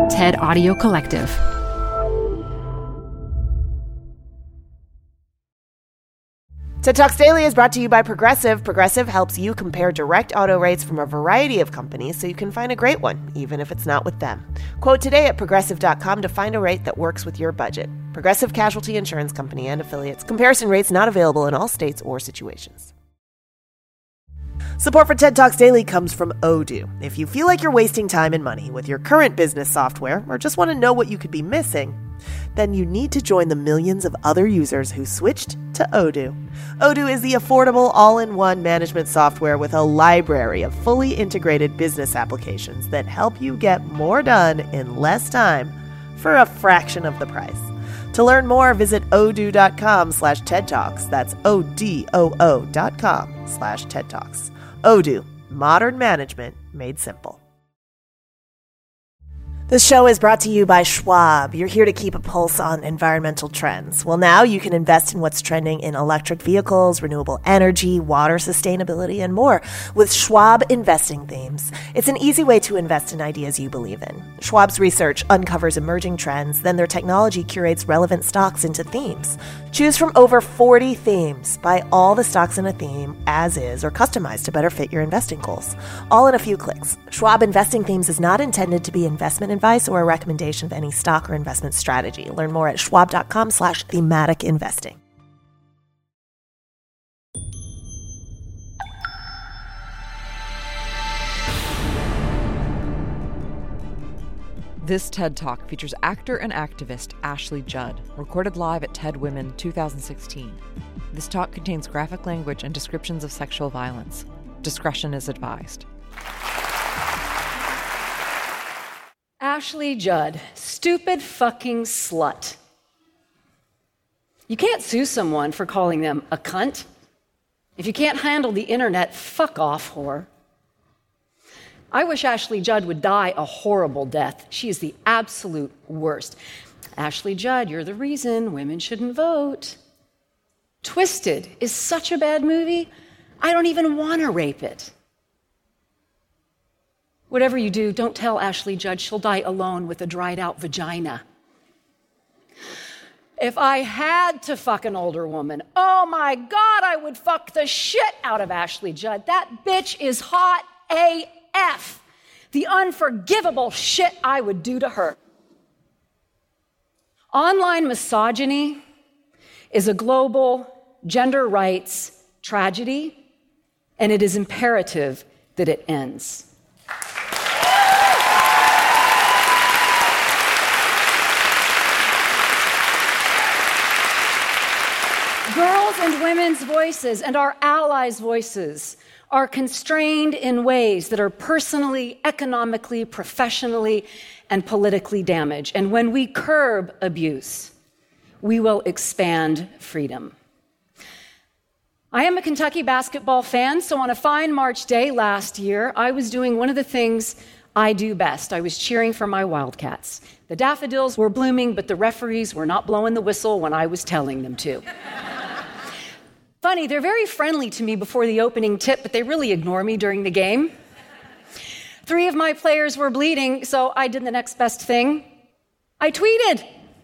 TED Audio Collective. TED Talks Daily is brought to you by Progressive. Progressive helps you compare direct auto rates from a variety of companies so you can find a great one, even if it's not with them. Quote today at Progressive.com to find a rate that works with your budget. Progressive Casualty Insurance Company and Affiliates. Comparison rates not available in all states or situations. Support for TED Talks Daily comes from Odoo. If you feel like you're wasting time and money with your current business software or just want to know what you could be missing, then you need to join the millions of other users who switched to Odoo. Odoo is the affordable all-in-one management software with a library of fully integrated business applications that help you get more done in less time for a fraction of the price. To learn more, visit odoo.com/TED Talks. That's ODOO.com/TED Talks. Odoo, modern management made simple. This show is brought to you by Schwab. You're here to keep a pulse on environmental trends. Well, now you can invest in what's trending in electric vehicles, renewable energy, water sustainability, and more with Schwab Investing Themes. It's an easy way to invest in ideas you believe in. Schwab's research uncovers emerging trends, then their technology curates relevant stocks into themes. Choose from over 40 themes. Buy all the stocks in a theme as is or customized to better fit your investing goals. All in a few clicks. Schwab Investing Themes is not intended to be investment advice or a recommendation of any stock or investment strategy. Learn more at schwab.com/thematic investing. This TED Talk features actor and activist Ashley Judd, recorded live at TED Women 2016. This talk contains graphic language and descriptions of sexual violence. Discretion is advised. Ashley Judd, stupid fucking slut. You can't sue someone for calling them a cunt. If you can't handle the internet, fuck off, whore. I wish Ashley Judd would die a horrible death. She is the absolute worst. Ashley Judd, you're the reason women shouldn't vote. Twisted is such a bad movie, I don't even want to rape it. Whatever you do, don't tell Ashley Judd she'll die alone with a dried out vagina. If I had to fuck an older woman, oh my God, I would fuck the shit out of Ashley Judd. That bitch is hot AF. The unforgivable shit I would do to her. Online misogyny is a global gender rights tragedy, and it is imperative that it ends. Girls' and women's voices and our allies' voices are constrained in ways that are personally, economically, professionally, and politically damaged. And when we curb abuse, we will expand freedom. I am a Kentucky basketball fan, so on a fine March day last year, I was doing one of the things I do best. I was cheering for my Wildcats. The daffodils were blooming, but the referees were not blowing the whistle when I was telling them to. Funny, they're very friendly to me before the opening tip, but they really ignore me during the game. 3 of my players were bleeding, so I did the next best thing. I tweeted.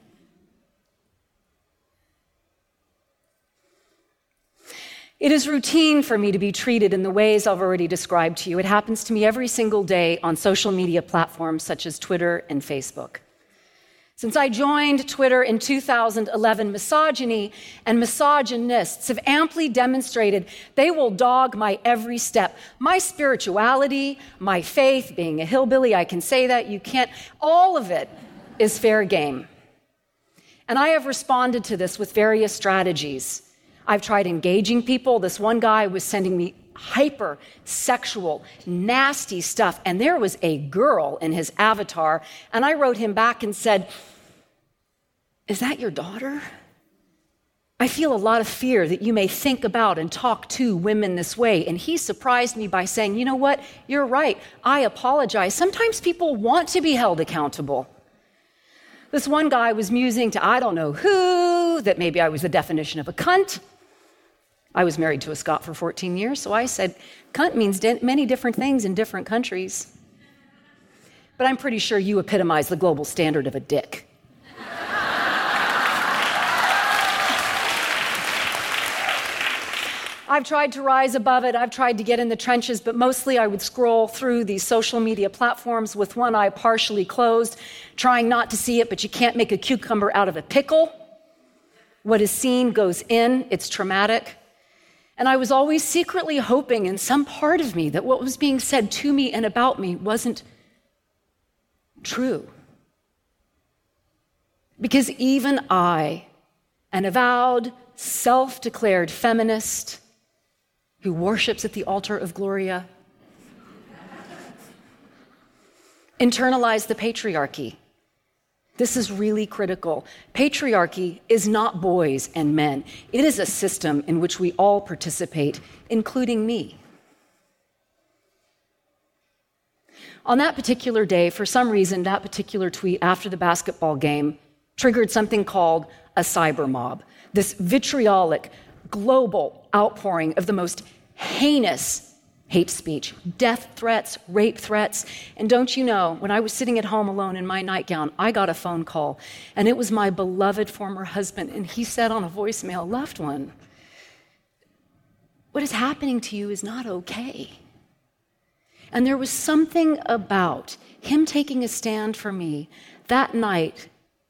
It is routine for me to be treated in the ways I've already described to you. It happens to me every single day on social media platforms such as Twitter and Facebook. Since I joined Twitter in 2011, misogyny and misogynists have amply demonstrated they will dog my every step. My spirituality, my faith, being a hillbilly, I can say that, you can't. All of it is fair game. And I have responded to this with various strategies. I've tried engaging people. This one guy was sending me hyper-sexual, nasty stuff, and there was a girl in his avatar, and I wrote him back and said, "Is that your daughter? I feel a lot of fear that you may think about and talk to women this way." And he surprised me by saying, "You know what? You're right. I apologize. Sometimes people want to be held accountable." This one guy was musing to I don't know who, that maybe I was the definition of a cunt. I was married to a Scot for 14 years, so I said, cunt means many different things in different countries. but I'm pretty sure you epitomize the global standard of a dick. I've tried to rise above it. I've tried to get in the trenches, but mostly I would scroll through these social media platforms with one eye partially closed, trying not to see it, but you can't make a cucumber out of a pickle. What is seen goes in. It's traumatic. And I was always secretly hoping in some part of me that what was being said to me and about me wasn't true. Because even I, an avowed, self-declared feminist who worships at the altar of Gloria, internalized the patriarchy. This is really critical. Patriarchy is not boys and men. It is a system in which we all participate, including me. On that particular day, for some reason, that particular tweet after the basketball game triggered something called a cyber mob, this vitriolic, global outpouring of the most heinous hate speech, death threats, rape threats. And don't you know, when I was sitting at home alone in my nightgown, I got a phone call, and it was my beloved former husband, and he said on a voicemail, "Loved one, what is happening to you is not okay." And there was something about him taking a stand for me that night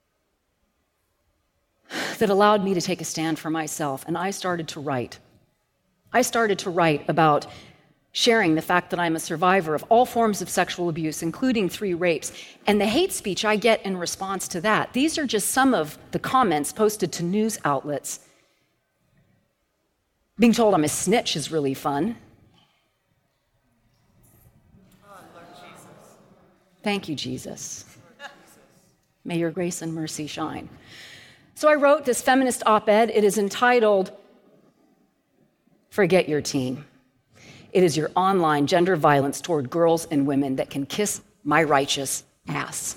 that allowed me to take a stand for myself, and I started to write. I started to write about sharing the fact that I'm a survivor of all forms of sexual abuse, including 3 rapes, and the hate speech I get in response to that. These are just some of the comments posted to news outlets. Being told I'm a snitch is really fun. Thank you, Jesus. May your grace and mercy shine. So I wrote this feminist op-ed. It is entitled, "Forget Your Team. It is your online gender violence toward girls and women that can kiss my righteous ass."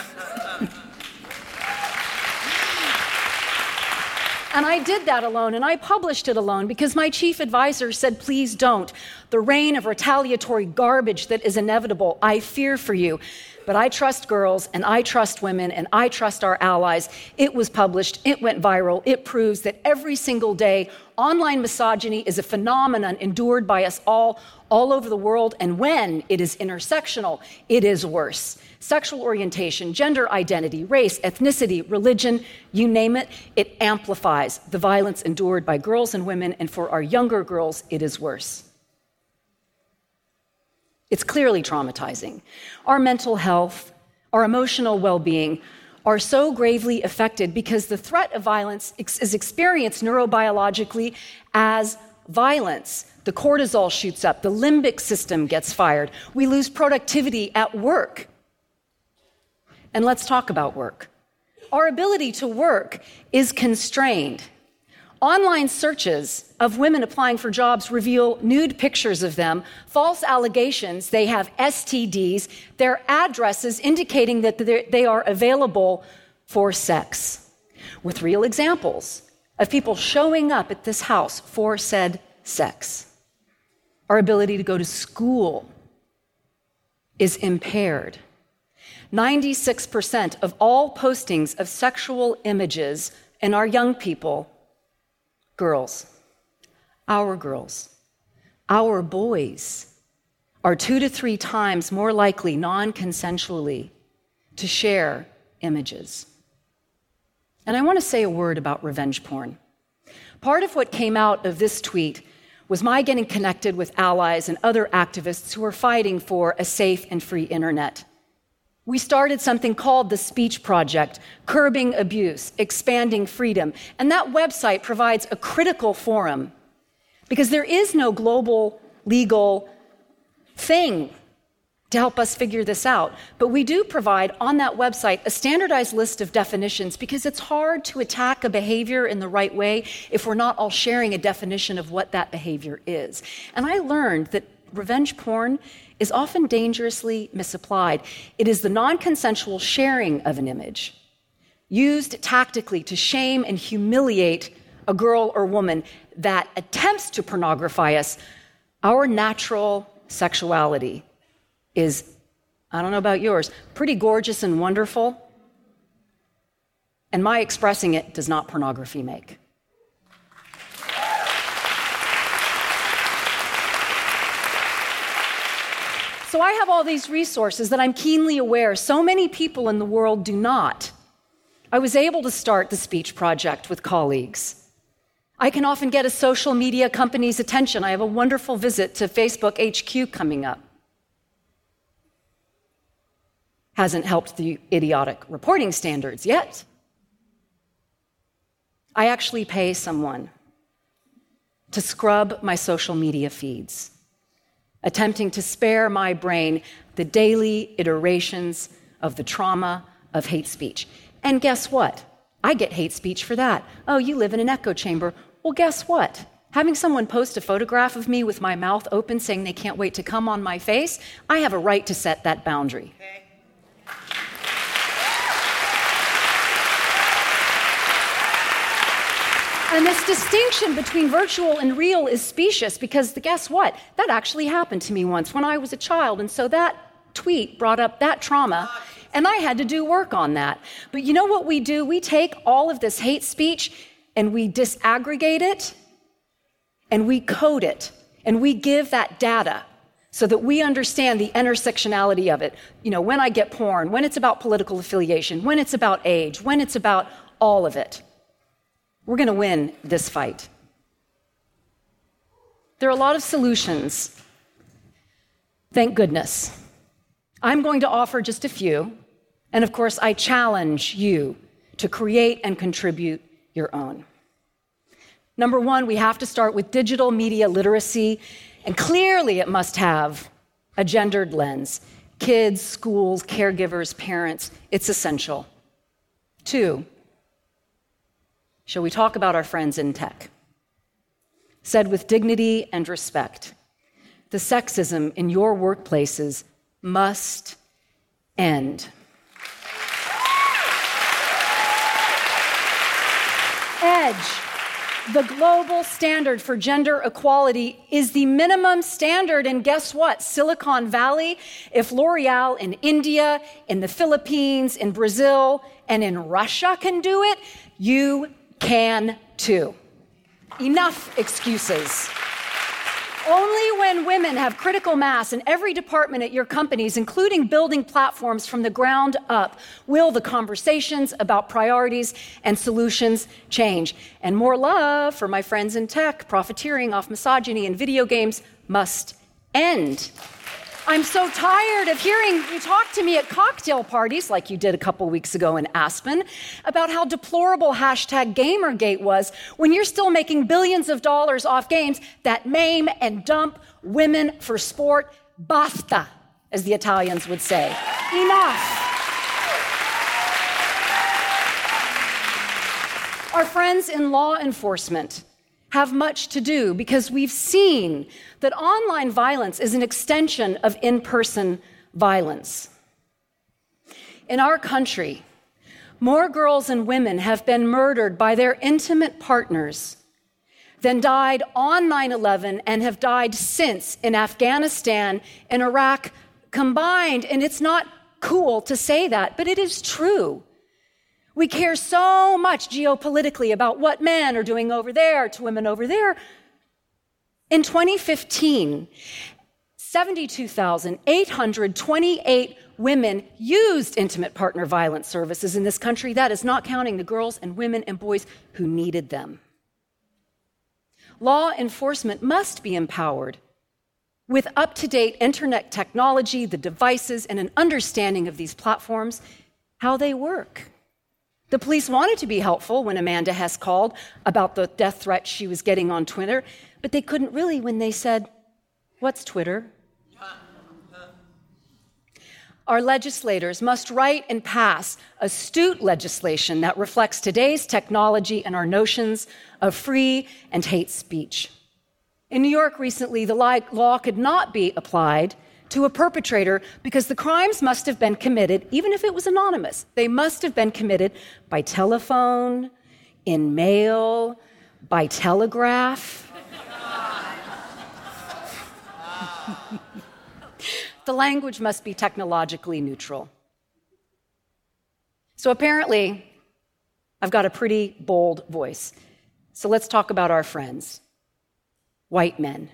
And I did that alone, and I published it alone because my chief advisor said, "Please don't. The reign of retaliatory garbage that is inevitable, I fear for you." But I trust girls, and I trust women, and I trust our allies. It was published, it went viral, it proves that every single day, online misogyny is a phenomenon endured by us all over the world, and when it is intersectional, it is worse. Sexual orientation, gender identity, race, ethnicity, religion, you name it, it amplifies the violence endured by girls and women, and for our younger girls, it is worse. It's clearly traumatizing. Our mental health, our emotional well-being are so gravely affected because the threat of violence is experienced neurobiologically as violence. The cortisol shoots up, the limbic system gets fired, we lose productivity at work. And let's talk about work. Our ability to work is constrained. Online searches of women applying for jobs reveal nude pictures of them, false allegations they have STDs, their addresses indicating that they are available for sex, with real examples of people showing up at this house for said sex. Our ability to go to school is impaired. 96% of all postings of sexual images in our young people, girls, our boys, are 2 to 3 times more likely non-consensually to share images. And I want to say a word about revenge porn. Part of what came out of this tweet was my getting connected with allies and other activists who are fighting for a safe and free internet. We started something called the Speech Project, Curbing Abuse, Expanding Freedom. And that website provides a critical forum because there is no global legal thing to help us figure this out. But we do provide on that website a standardized list of definitions because it's hard to attack a behavior in the right way if we're not all sharing a definition of what that behavior is. And I learned that revenge porn is often dangerously misapplied. It is the non-consensual sharing of an image used tactically to shame and humiliate a girl or woman that attempts to pornography us. Our natural sexuality is I don't know about yours, pretty gorgeous and wonderful. And my expressing it does not pornography make. So I have all these resources that I'm keenly aware so many people in the world do not. I was able to start the Speech Project with colleagues. I can often get a social media company's attention. I have a wonderful visit to Facebook HQ coming up. Hasn't helped the idiotic reporting standards yet. I actually pay someone to scrub my social media feeds, attempting to spare my brain the daily iterations of the trauma of hate speech. And guess what? I get hate speech for that. Oh, you live in an echo chamber. Well, guess what? Having someone post a photograph of me with my mouth open saying they can't wait to come on my face, I have a right to set that boundary. Okay. And this distinction between virtual and real is specious because guess what? That actually happened to me once when I was a child. And so that tweet brought up that trauma, and I had to do work on that. But you know what we do? We take all of this hate speech and we disaggregate it and we code it and we give that data so that we understand the intersectionality of it. You know, when I get porn, when it's about political affiliation, when it's about age, when it's about all of it. We're going to win this fight. There are a lot of solutions. Thank goodness. I'm going to offer just a few. And of course, I challenge you to create and contribute your own. Number one, we have to start with digital media literacy. And clearly, it must have a gendered lens. Kids, schools, caregivers, parents, it's essential. Two, shall we talk about our friends in tech? Said with dignity and respect, the sexism in your workplaces must end. EDGE, the global standard for gender equality, is the minimum standard. And guess what? Silicon Valley, if L'Oreal in India, in the Philippines, in Brazil, and in Russia can do it, you can too. Enough excuses. Only when women have critical mass in every department at your companies, including building platforms from the ground up, will the conversations about priorities and solutions change. And more love for my friends in tech. Profiteering off misogyny and video games must end. I'm so tired of hearing you talk to me at cocktail parties, like you did a couple weeks ago in Aspen, about how deplorable #Gamergate was when you're still making billions of dollars off games that maim and dump women for sport. Basta, as the Italians would say. Enough. Our friends in law enforcement have much to do because we've seen that online violence is an extension of in-person violence. In our country, more girls and women have been murdered by their intimate partners than died on 9/11 and have died since in Afghanistan and Iraq combined. And it's not cool to say that, but it is true. We care so much geopolitically about what men are doing over there to women over there. In 2015, 72,828 women used intimate partner violence services in this country. That is not counting the girls and women and boys who needed them. Law enforcement must be empowered with up-to-date internet technology, the devices, and an understanding of these platforms, how they work. The police wanted to be helpful when Amanda Hess called about the death threat she was getting on Twitter, but they couldn't really when they said, "What's Twitter?" Our legislators must write and pass astute legislation that reflects today's technology and our notions of free and hate speech. In New York recently, the law could not be applied to a perpetrator because the crimes must have been committed, even if it was anonymous, they must have been committed by telephone, in mail, by telegraph. the language must be technologically neutral. So apparently, I've got a pretty bold voice. So let's talk about our friends, white men.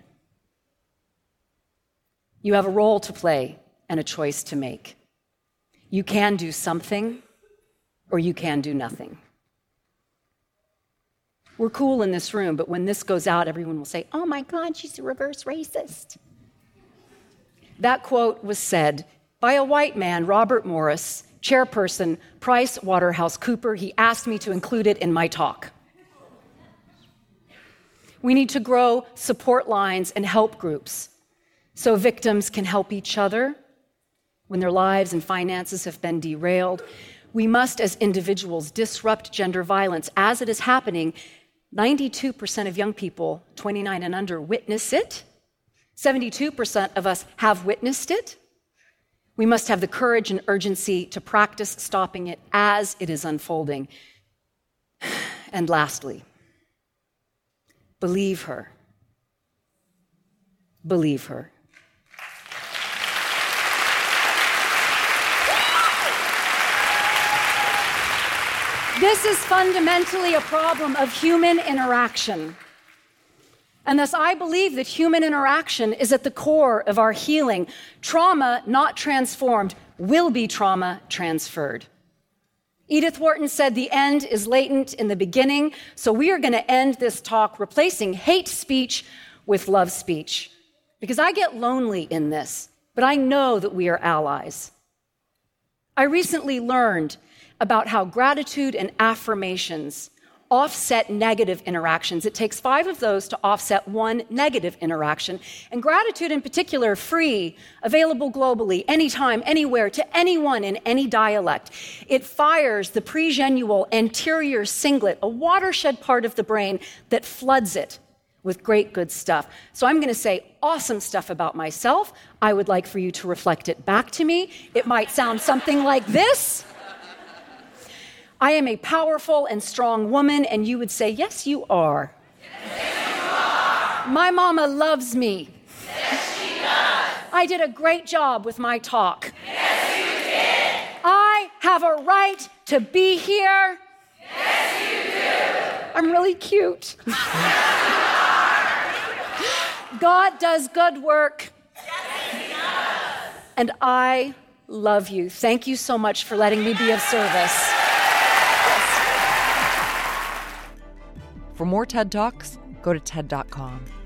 You have a role to play and a choice to make. You can do something, or you can do nothing. We're cool in this room, but when this goes out, everyone will say, "Oh my God, she's a reverse racist." That quote was said by a white man, Robert Morris, chairperson, PricewaterhouseCoopers. He asked me to include it in my talk. We need to grow support lines and help groups so victims can help each other when their lives and finances have been derailed. We must, as individuals, disrupt gender violence as it is happening. 92% of young people 29 and under witness it. 72% of us have witnessed it. We must have the courage and urgency to practice stopping it as it is unfolding. And lastly, believe her. Believe her. This is fundamentally a problem of human interaction. And thus, I believe that human interaction is at the core of our healing. Trauma not transformed will be trauma transferred. Edith Wharton said the end is latent in the beginning, so we are going to end this talk replacing hate speech with love speech. Because I get lonely in this, but I know that we are allies. I recently learned about how gratitude and affirmations offset negative interactions. It takes 5 of those to offset 1 negative interaction. And gratitude in particular, free, available globally, anytime, anywhere, to anyone in any dialect. It fires the pregenual anterior cingulate, a watershed part of the brain that floods it with great good stuff. So I'm going to say awesome stuff about myself. I would like for you to reflect it back to me. It might sound something like this. I am a powerful and strong woman, and you would say, yes, you are. Yes, you are. My mama loves me. Yes, she does. I did a great job with my talk. Yes, you did. I have a right to be here. Yes, you do. I'm really cute. God does good work. Yes, he does. And I love you. Thank you so much for letting me be of service. For more TED Talks, go to TED.com.